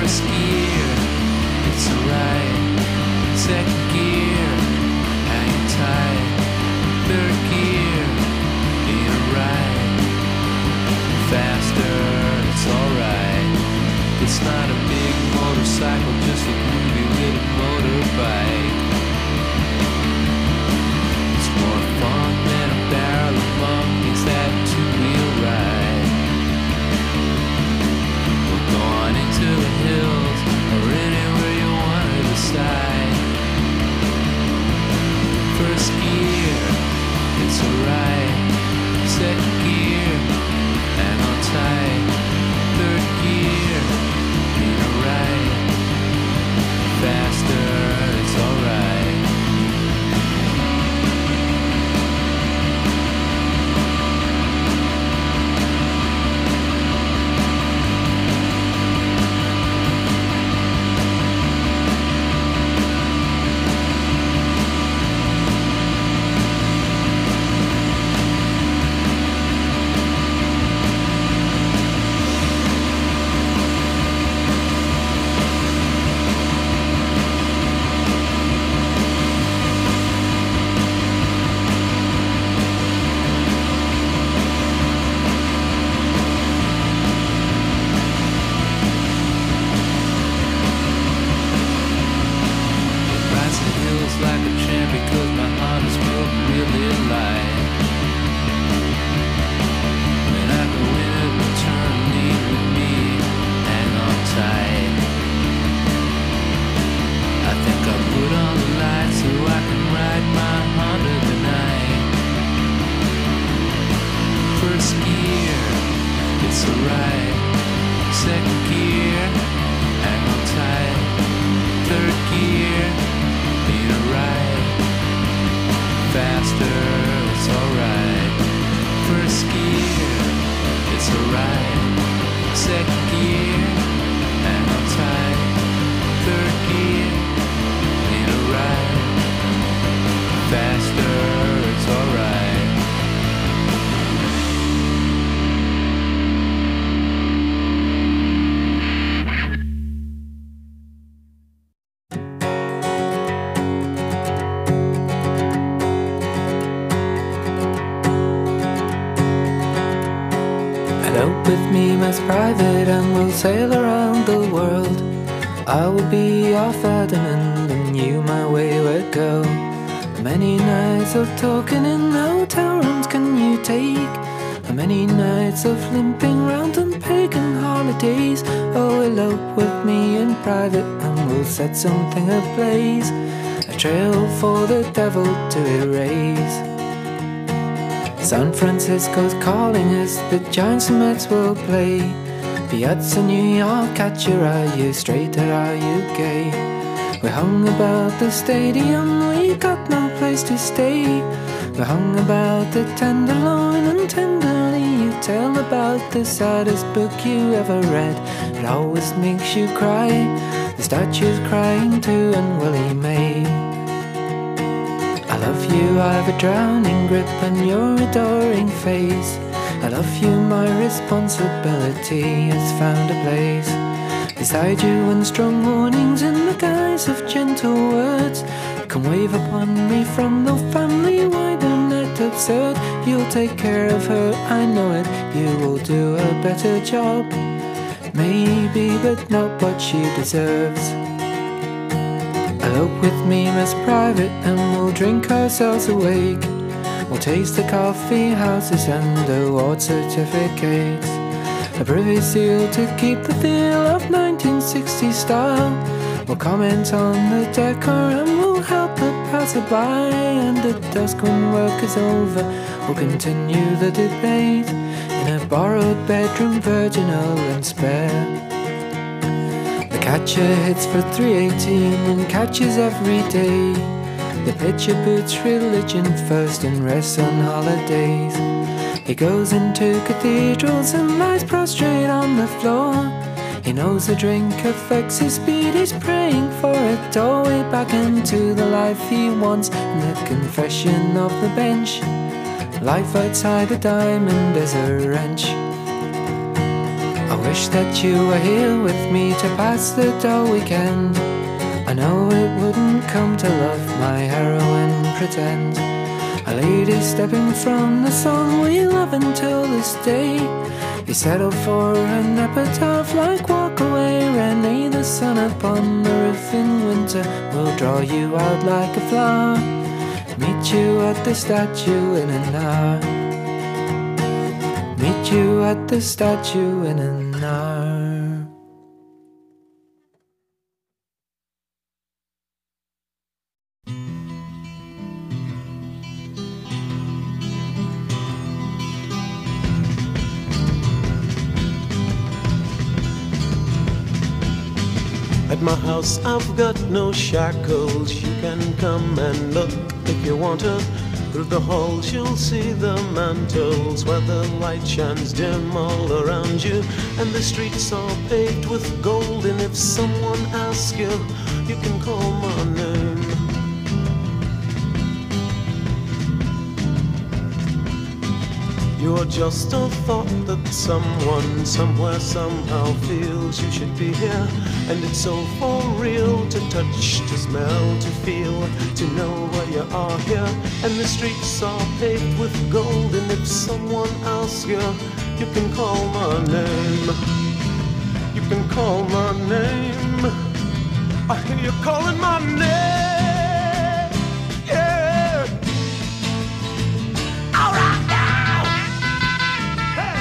First gear, it's alright. Second gear, hang tight. Third gear, ain't alright. Faster, it's alright. It's not a big motorcycle, just a groovy little motorbike. It's more fun than a barrel of monkeys, that two-wheel ride. We're going into the hills, or anywhere you want to decide. First gear, it's alright. Second gear, hang on tight. Third gear, ain't alright. Faster, it's alright. Like a champ because my heart is built really light. When I go in it, return, lead with me, hang on tight. I think I'll put on the lights so I can ride my Honda tonight. First gear, it's alright. Second gear, hang on tight. Third gear, ain't alright. Faster, it's alright. First gear, it's alright. Second gear, hang on tight. Third gear, ain't alright. Faster, it's alright. Elope with me, Miss Private, and we'll sail around the world. I will be your Ferdinand, and you my wayward girl. How many nights of talking in hotel rooms can you take? How many nights of limping round on pagan holidays? Oh, elope with me in private, and we'll set something ablaze, a trail for the devil to erase. San Francisco's calling us, the Giants and Mets will play. The Utes in New York, catch your eye, you straight or are you gay? We hung about the stadium, we got no place to stay. We hung about the Tenderloin, and tenderly you tell about the saddest book you ever read. It always makes you cry, the statue's crying too, and Willie May. I love you, I've a drowning grip on your adoring face. I love you, my responsibility has found a place beside you, and strong warnings in the guise of gentle words come wave upon me from the family wide and net absurd. You'll take care of her, I know it, you will do a better job, maybe, but not what she deserves. Elope with me, Miss Private, and we'll drink ourselves awake. We'll taste the coffee houses and award certificates, a privy seal to keep the feel of 1960s style. We'll comment on the decor and we'll help the passerby, and at dusk when work is over we'll continue the debate in a borrowed bedroom, virginal and spare. The catcher hits for 318 and catches every day. The pitcher boots religion first and rests on holidays. He goes into cathedrals and lies prostrate on the floor. He knows a drink affects his speed, he's praying for a doorway back into the life he wants. In the confession of the bench, life outside the diamond is a wrench. I wish that you were here with me to pass the dull weekend. I know it wouldn't come to love, my heroine pretend. A lady stepping from the song we love until this day. You settle for an epitaph like walk away. Renee, the sun upon the roof in winter will draw you out like a flower. Meet you at the statue in an hour. Meet you at the statue in an hour. At my house I've got no shackles. You can come and look if you want to. Through the halls you'll see the mantles where the light shines dim all around you. And the streets are paved with gold. And if someone asks you, you can call my name. You're just a thought that someone, somewhere, somehow feels you should be here. And it's so for real to touch, to smell, to feel, to know where you are here. And the streets are paved with gold. And if someone asks you, you can call my name. You can call my name. I hear you calling my name. Yeah. All right now. Hey.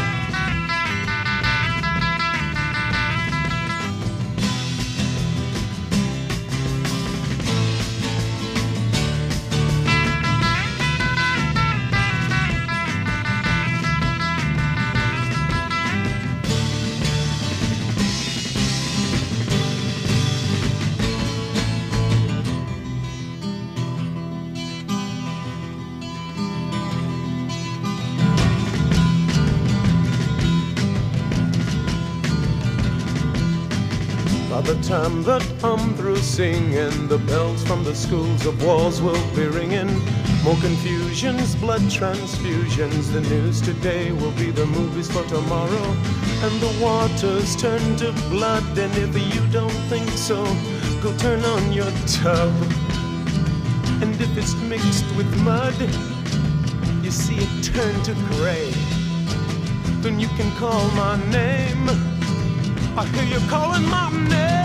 By the time that I'm through singing, the bells from the schools of wars will be ringing. More confusions, blood transfusions. The news today will be the movies for tomorrow. And the waters turn to blood. And if you don't think so, go turn on your tub. And if it's mixed with mud, you see it turn to gray. Then you can call my name. I hear you calling my name.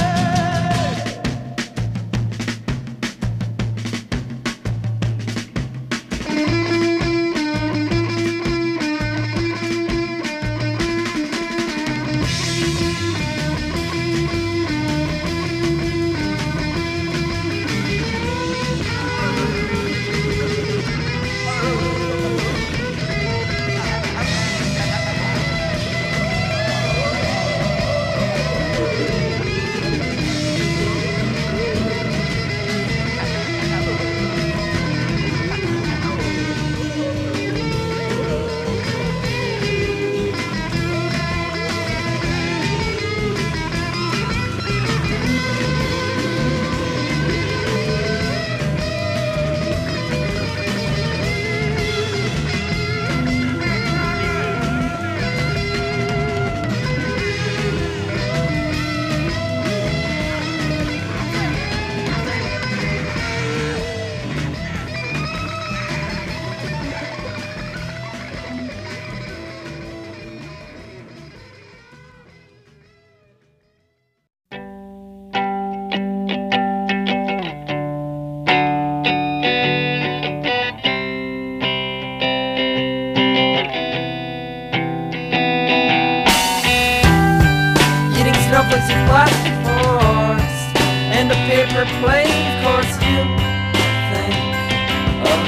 Snowflakes and plastic forks and a paper plate. Of course you think of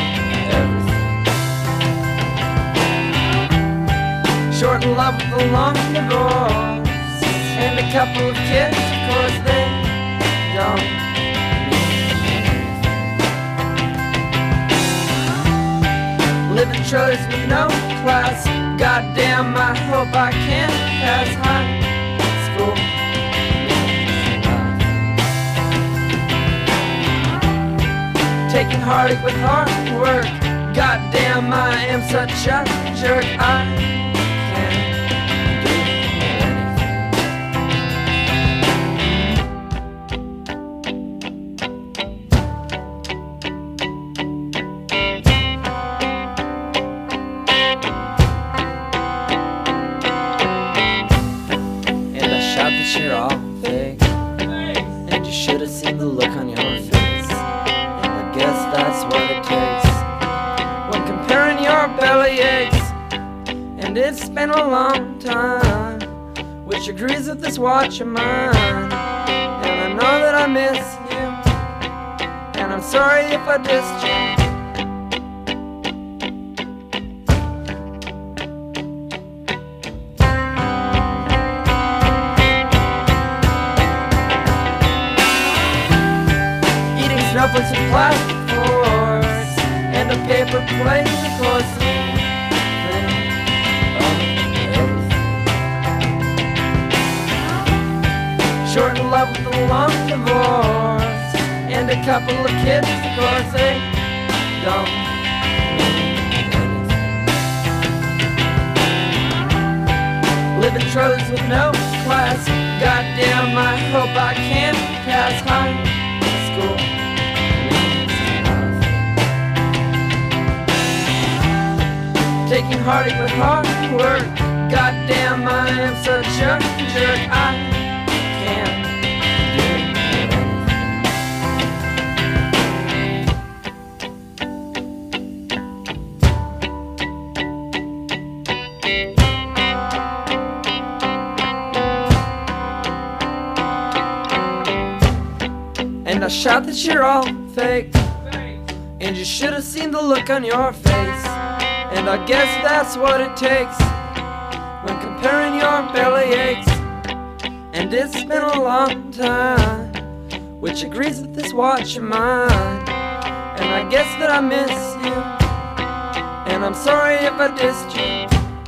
everything. Short in love with a long divorce and a couple of kids. Of course they don't live in trailers with no class. Goddamn, I hope I can pass high school. Taking heartache with hard work. Goddamn, I am such a jerk. I can't do it. that you're all fake, and you should have seen the look on your face. And I guess that's what it takes when comparing your belly aches. And it's been a long time, which agrees with this watch of mine. And I know that I miss you, and I'm sorry if I dissed you. Snowflakes with plastic forks and a paper plate, of course. Short in love with a long divorce and a couple of kids, of course. They don't mean anything. Live in trailers with no class. Goddamn, I hope I can pass high school. Taking heartache with hard work. Goddamn, I am such a jerk. I can't do anything. And I shout that you're all fake, and you should have seen the look on your face. And I guess that's what it takes when comparing your belly aches. And it's been a long time, which agrees with this watch of mine. And I guess that I miss you, and I'm sorry if I dissed you.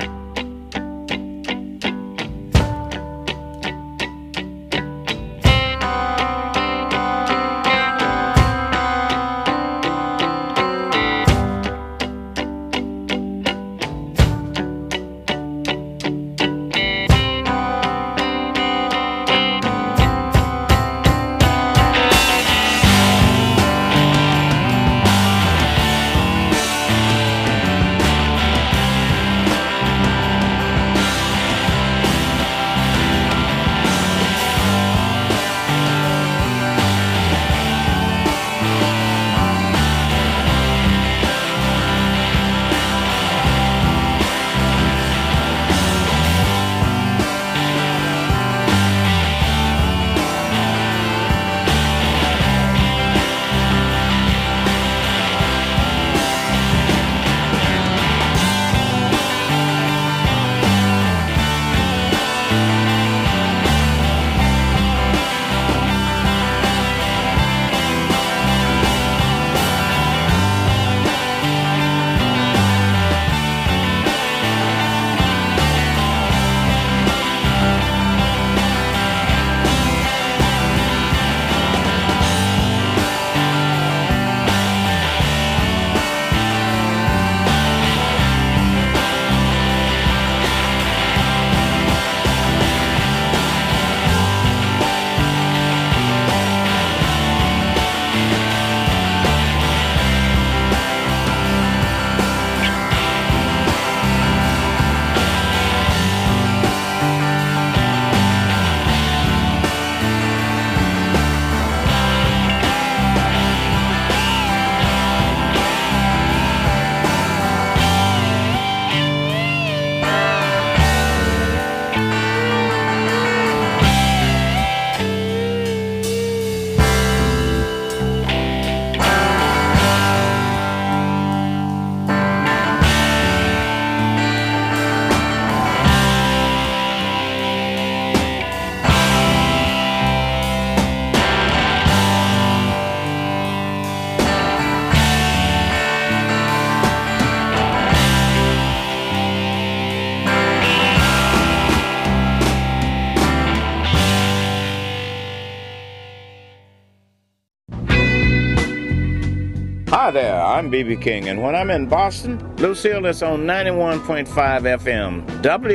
Hi there, I'm B.B. King, and when I'm in Boston, Lucille is on 91.5 FM,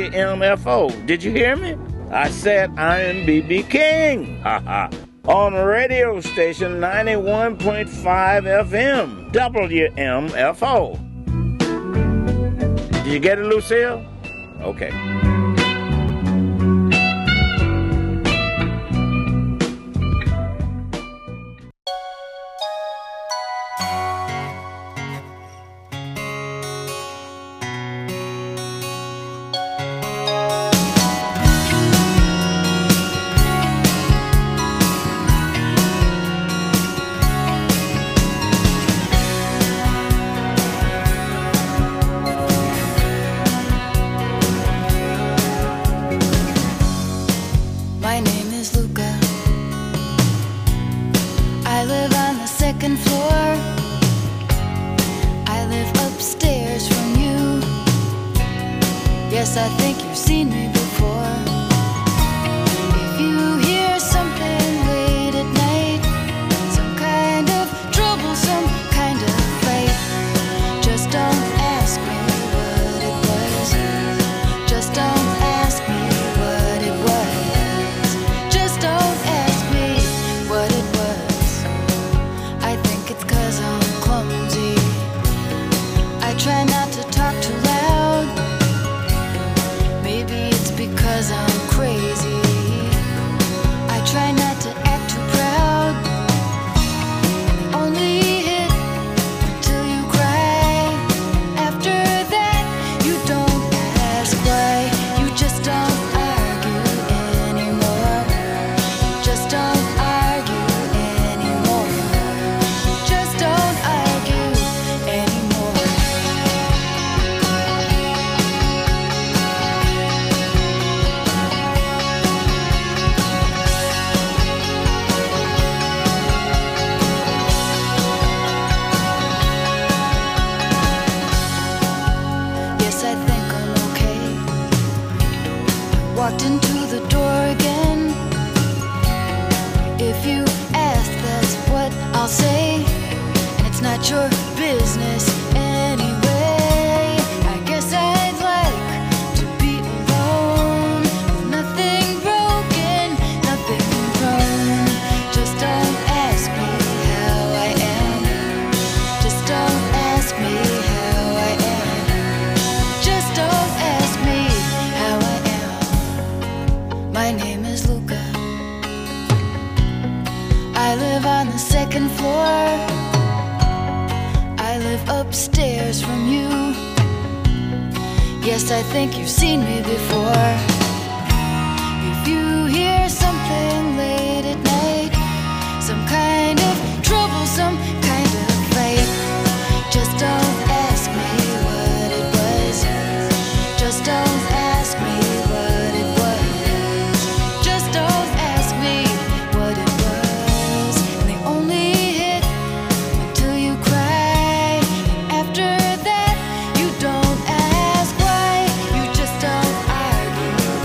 WMFO. Did you hear me? I said I am B.B. King. On radio station 91.5 FM, WMFO. Did you get it, Lucille? Okay. I think you've seen me before. If you hear something late at night, some kind of trouble, some kind of fight, just don't ask me what it was. Just don't ask me what it was. Just don't ask me what it was. I think it's 'cause I'm clumsy. I try not to talk too loud. Maybe it's because I'm crazy. I try not to act too proud. Only hit till you cry. After that, you don't ask why. You just don't argue anymore. Just don't argue anymore. Just don't argue anymore. Yes, I think I'm okay. Walked into the door again. If you ask, that's what I'll say. And it's not your business anyway. I guess I'd like to be alone. Nothing broken, nothing wrong. Just don't ask me how I am. Just don't ask me how I am. Just don't ask me how I am. My name is Luca. I live on the second floor. I live upstairs from you. Yes, I think you've seen me before. If you hear something late at night, some kind of trouble, some kind of fight, just don't ask me what it was. Just don't ask me what it was. Just don't ask me what it was. And they only hit until you cry. After that, you don't ask why. You just don't argue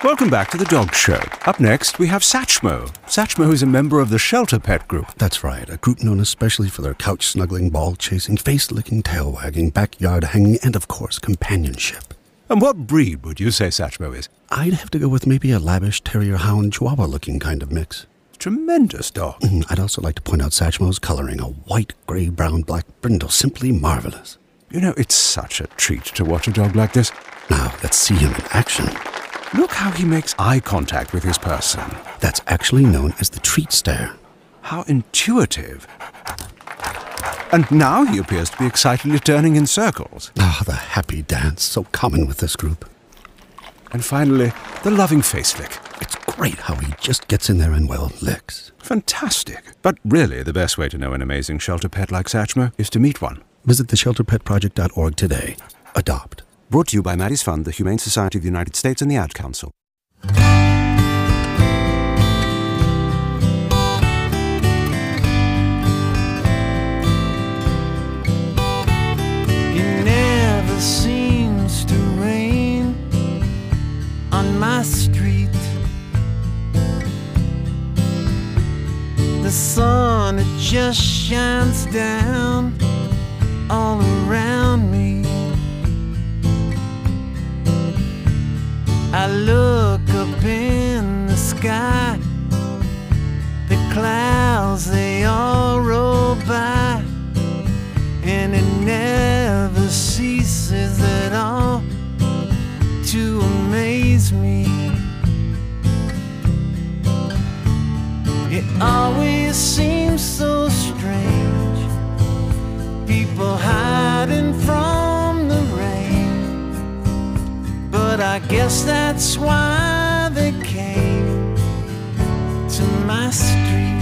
Welcome back to the Dog Show. Up next, we have Satchmo. Satchmo is a member of the Shelter Pet Group. That's right, a group known especially for their couch-snuggling, ball-chasing, face-licking, tail-wagging, backyard-hanging, and, of course, companionship. And what breed would you say Satchmo is? I'd have to go with maybe a lavish terrier-hound chihuahua-looking kind of mix. Tremendous dog. I'd also like to point out Satchmo's coloring, a white, grey, brown, black brindle, simply marvelous. You know, it's such a treat to watch a dog like this. Now, let's see him in action. Look how he makes eye contact with his person. That's actually known as the treat stare. How intuitive. And now he appears to be excitedly turning in circles. Ah, the happy dance, so common with this group. And finally, the loving face lick. It's great how he just gets in there and, well, licks. Fantastic. But really, the best way to know an amazing shelter pet like Satchmo is to meet one. Visit theshelterpetproject.org today. Adopt. Brought to you by Maddie's Fund, the Humane Society of the United States, and the Ad Council. It never seems to rain on my street. The sun, it just shines down all around me. I look up in the sky, the clouds, they all roll by, and it never ceases at all to amaze me. It always seems so strange, people hiding from the rain, but I guess that's why they came to my street.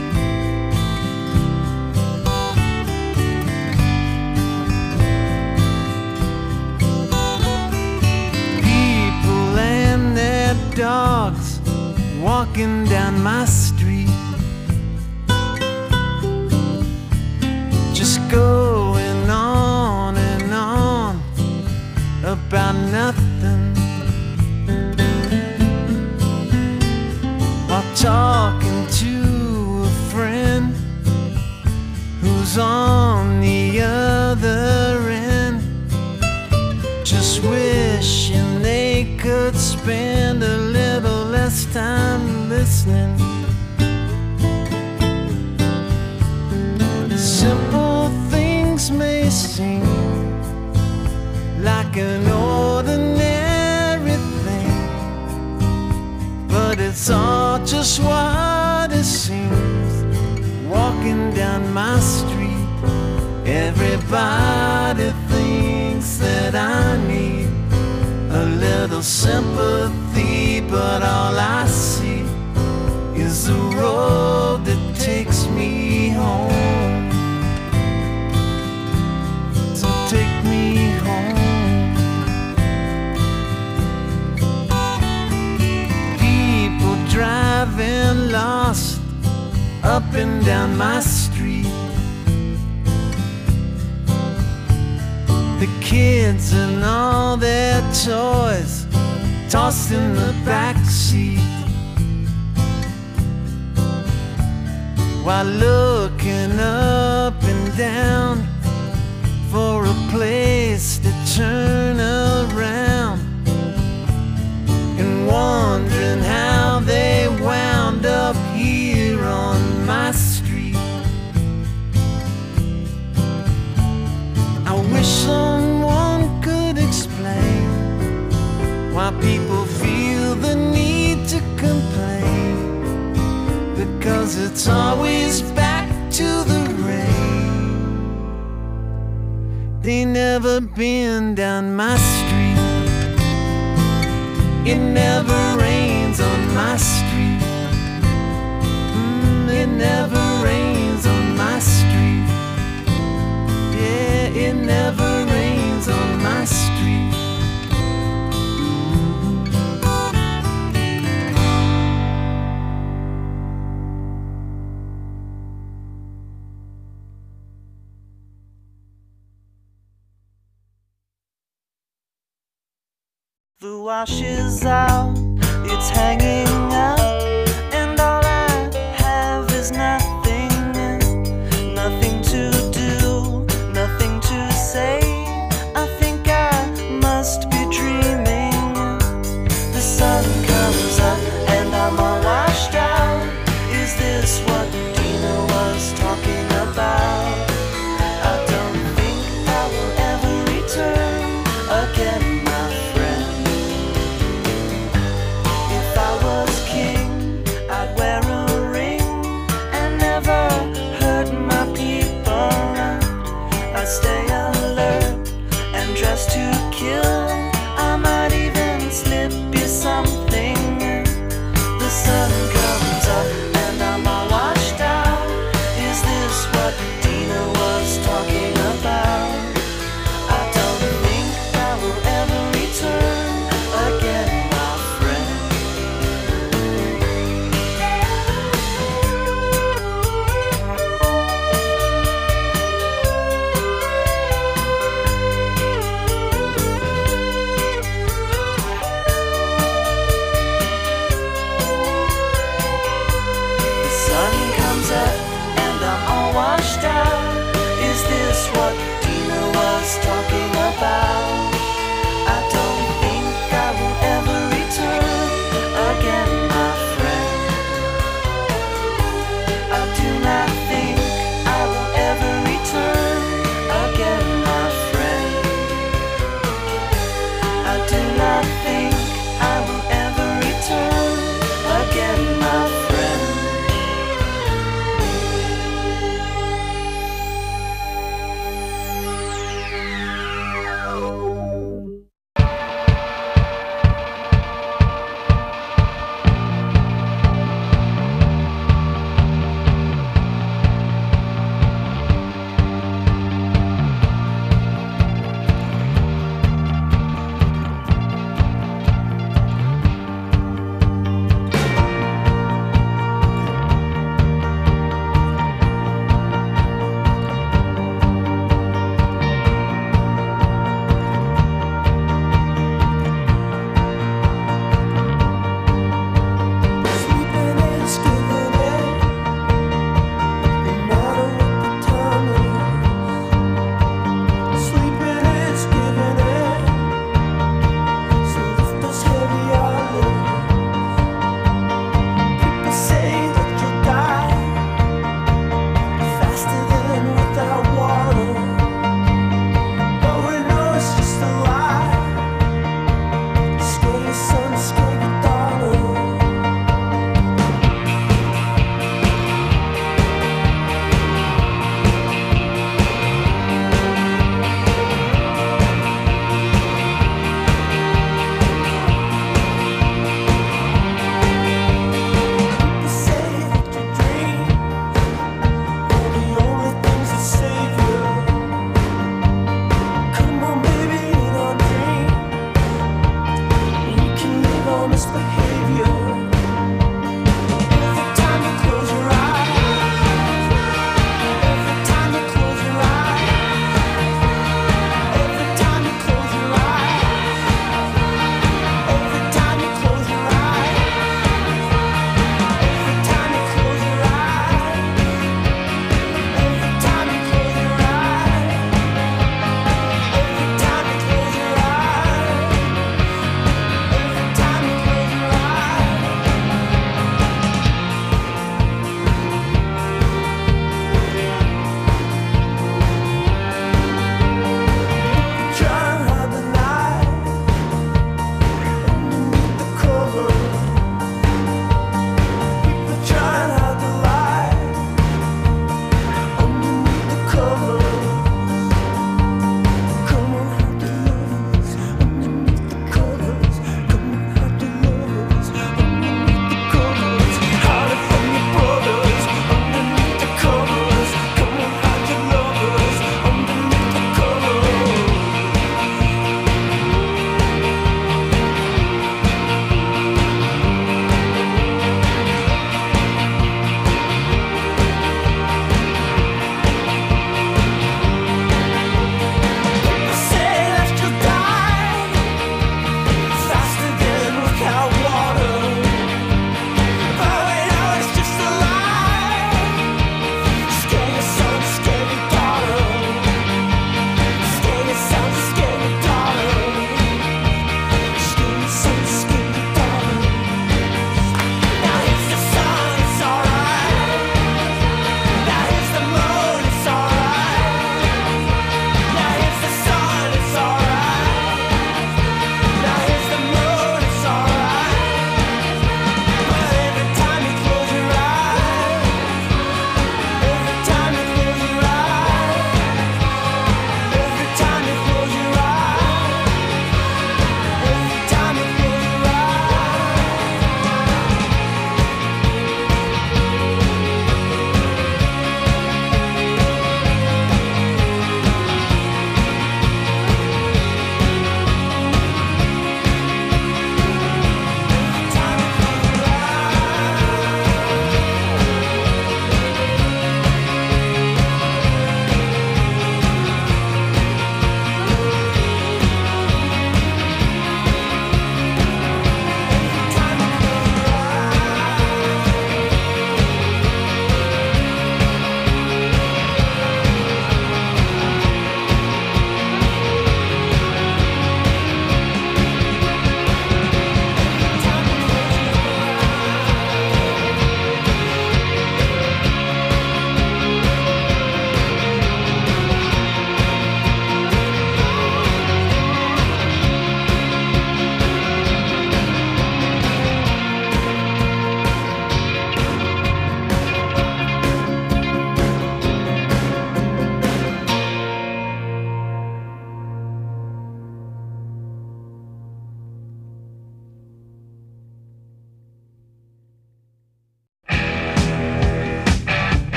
People and their dogs walking down my street, just going on and on about nothing, while talking to a friend who's on the other end, just wishing they could spend a little less time listening. Simple things may seem like an ordinary thing, but it's all just what it seems. Walking down my street, everybody thinks that I need a little sympathy, but all I see is the road that takes me home. So take me home. People driving lost up and down my street. The kids and all their toys tossed in the back seat, while looking up and down for a place to turn around, and wondering how they wound up here on my street. I wish someone could explain why people feel the need to complain, because it's always back to the rain. They never been down my street. It never rains on my street. It never rains on my street. Yeah, it never rains on my street. The wash is out, it's hanging up, and all I have is nothing, nothing to do, nothing to say. I think I must be dreaming. The sun comes up and I'm all washed out. Is this what Dina was talking about? I don't think I will ever return again, my friend. If I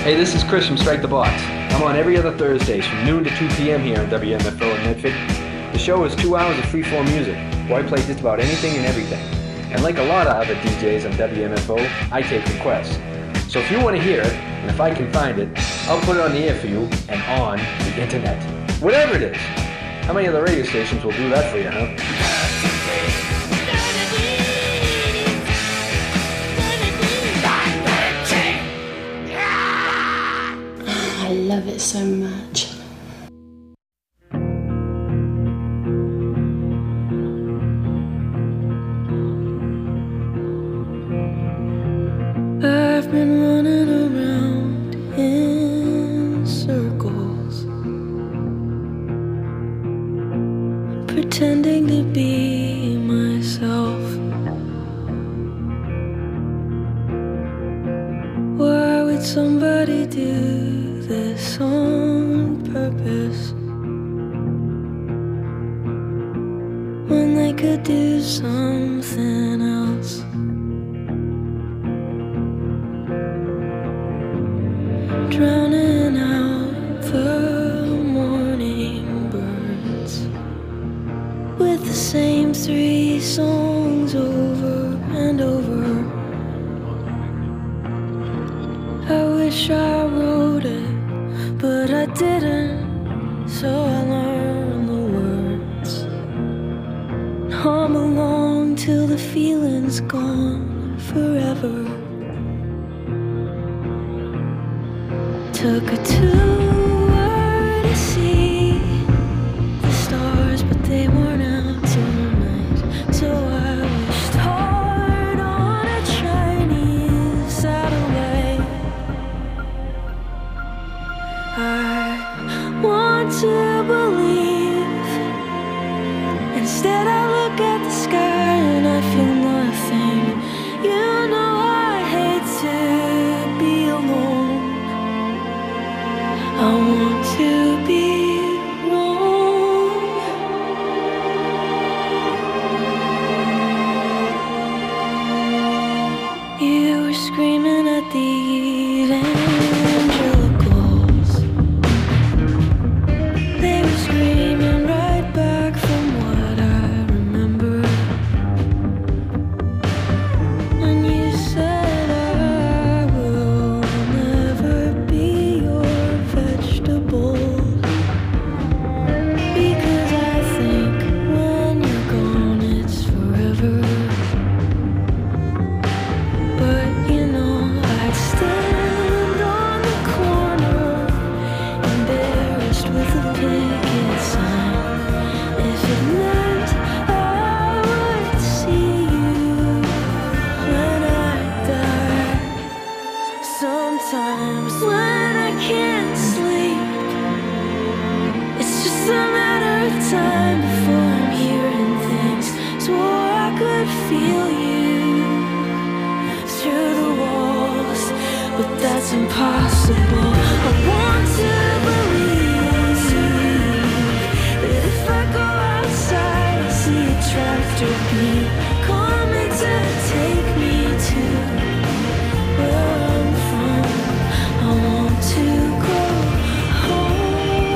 Hey, this is Chris from Strike the Box. I'm on every other Thursdays from noon to 2 p.m. here on WMFO in Medford. The show is 2 hours of free-form music, where I play just about anything and everything. And like a lot of other DJs on WMFO, I take requests. So if you want to hear it, and if I can find it, I'll put it on the air for you and on the internet. Whatever it is. How many other radio stations will do that for you, huh? I love it so much. I've been running around in circles, pretending to be myself. Why would somebody do this on purpose when they could do something else? Drowning out the morning birds with the same 3 songs over and over. I wish I wrote it, but I didn't, so I learned the words. Hum along till the feeling's gone forever. Took a tour to see the stars, but they weren't out tonight. So I wished hard on a Chinese satellite. I want to believe. Instead I look at the sky and I feel nothing. You know I hate to be alone. I want to be wrong. You were screaming at the evangelicals. They were screaming right back from what I remember. And you said I will never be your vegetable, because I think when you're gone it's forever. But you know I'd stand on the corner, embarrassed with a picket sign, if it meant I would see you when I die. Sometimes when I can't sleep, it's just a matter of time before I'm hearing things. Swore I could feel you through the walls, but that's impossible. I want to believe that if I go outside, I see a tractor beam coming to take me to where I'm from. I want to go home.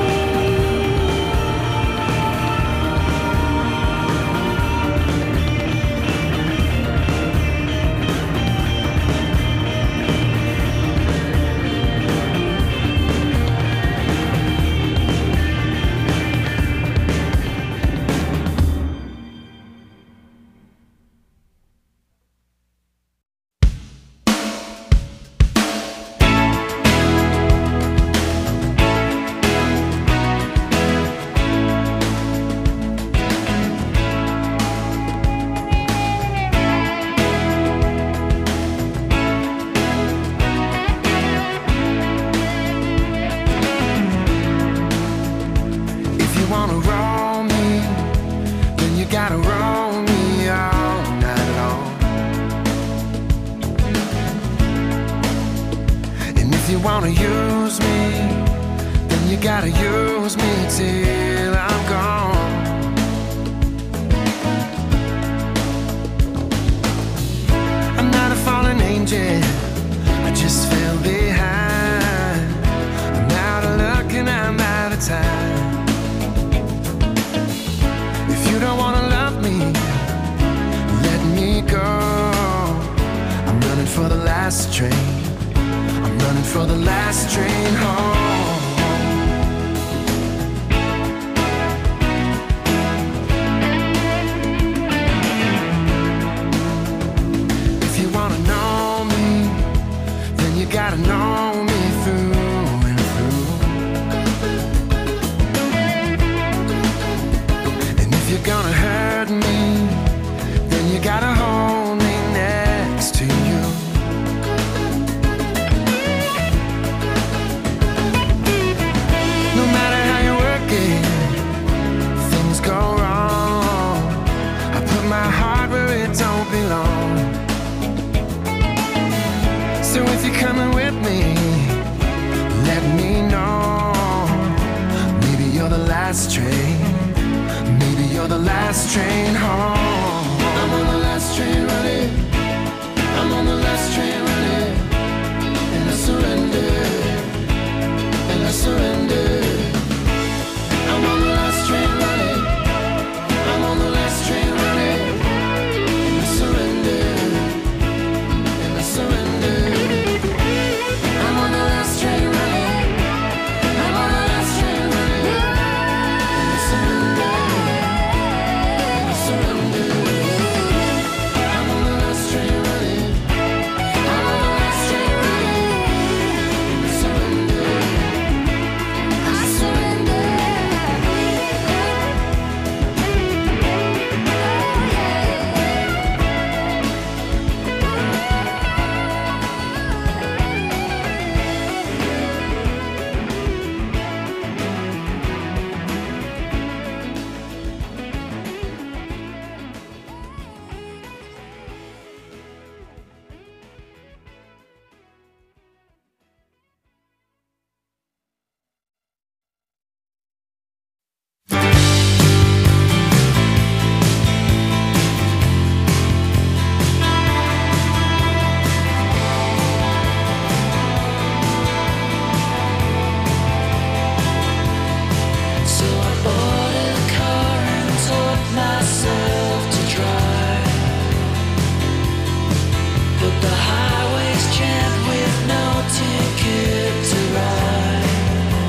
wanna use me, then you gotta use me till I'm gone. I'm not a fallen angel, I just fell behind. last train. I'm running for the last train home. If you wanna know me, then you gotta know me through and through. And if you're gonna hurt me, then you gotta hold me next to you. No matter how you work it, things go wrong. I put my heart where it don't belong. So if you're coming with me, let me know. Maybe you're the last train. Maybe you're the last train home. I'm on the last train running. I'm on the last train running. And I surrender. And I surrender. I'm on the last train running. I'm on the last train running. And I surrender. And I surrender. I'm on the last train running. I'm on the last train running. And I surrender. And I surrender. I'm on the last train running. I'm on the last train running. And I surrender. I surrender. So I bought a car and taught myself to drive. But the highway's jammed with no ticket to ride.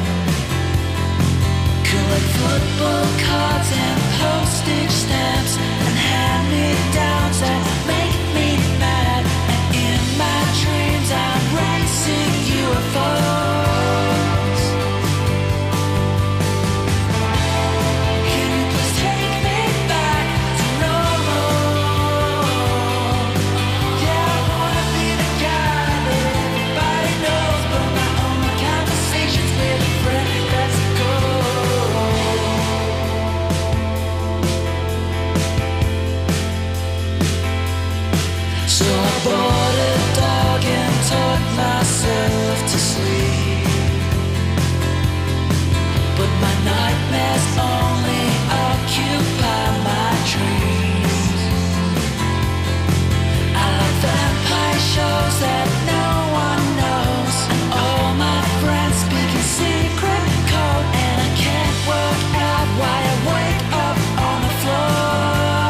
Collect football cards and postage stamps and hand-me-downs that make me mad. And in my dreams I'm racing UFOs. Can you please take me back to normal? Yeah, I wanna be the guy that everybody knows, but my own conversations with a friend. Let's go. So I bought a dog and taught myself to sleep. But my nightmares only occupy my dreams. I like vampire shows that no one knows, and all my friends speak in secret code, and I can't work out why I wake up on the floor.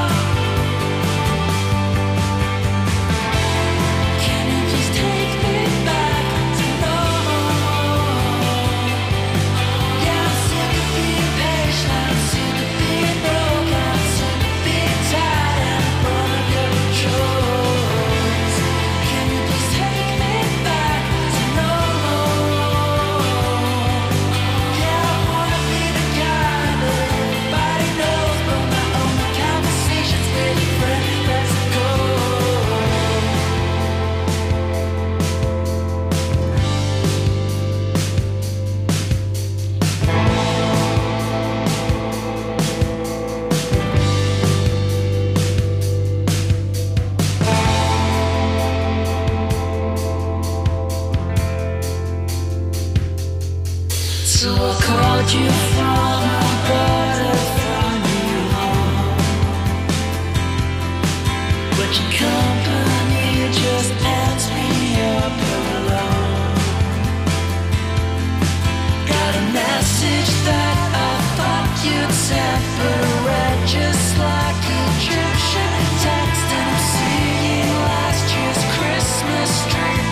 Can you please take me back to normal? Yeah, I'm sick of being patient, I'm sick of being broke, I'm sick of being tired and I'm one of your choice. Can you please take me back to normal? Yeah, I wanna be the guy that everybody knows, but my own conversations with a friend. Let's go. So I called you from the border from you home, but your company just ends me up alone. Got a message that I thought you'd sent, but I read just like Egyptian text, and I'm seeing last year's Christmas tree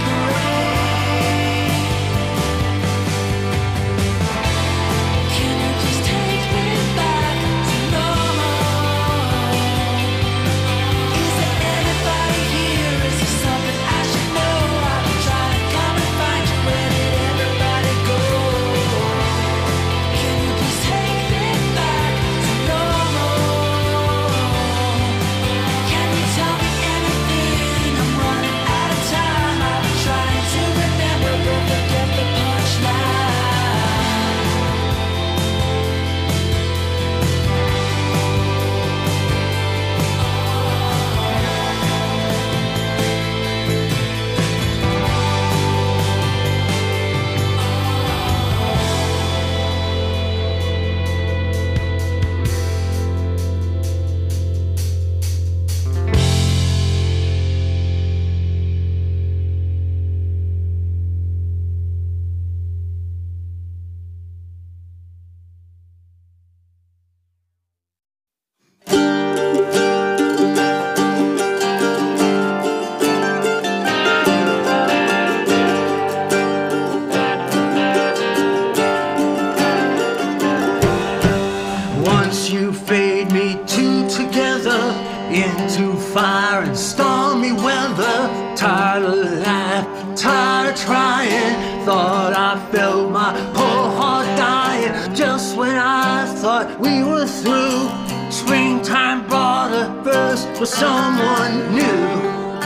to fire and stormy weather. Tired of life, tired of trying. Thought I felt my whole heart dying. Just when I thought we were through, springtime brought a burst for someone new.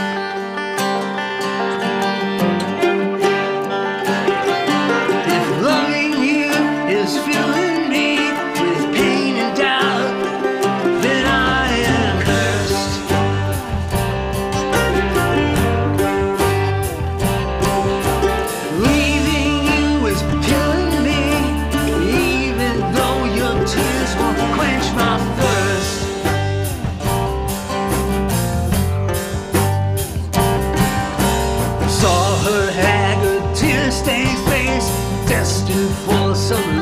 If loving you is filling me with pain and doubt, then I am cursed. Leaving you is killing me, even though your tears won't quench my thirst. Saw her haggard, tear-stained face, destined for some